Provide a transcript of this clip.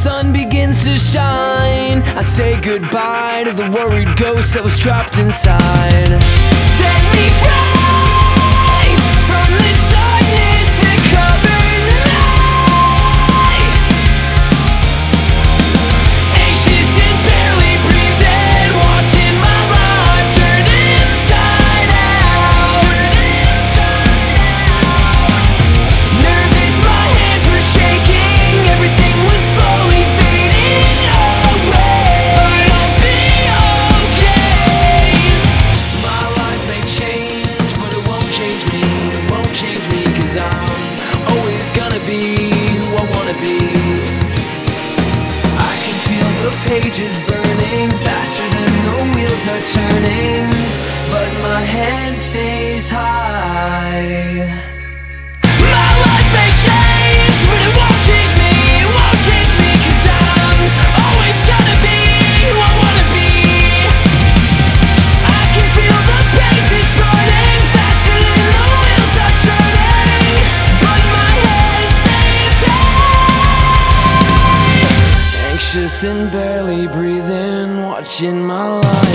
sun begins to shine, I say goodbye to the worried ghost that was trapped inside. Set me free from the darkness that covers me. Anxious and barely breathing, watching my life turn inside out. Nervous, my hands were shaking, everything was slowly fading away. But I'll be okay. My life may change, but it won't change me. It won't change me, 'cause I'm always gonna be who I wanna be. I can feel the pages burning faster than the wheels are turning, but my head stays high. My life may change, but it won't change me. It won't change me, 'cause I'm always gonna be who I wanna be. I can feel the pages burning faster than the wheels are turning, but my head stays high. Anxious and barely breathing, watching my life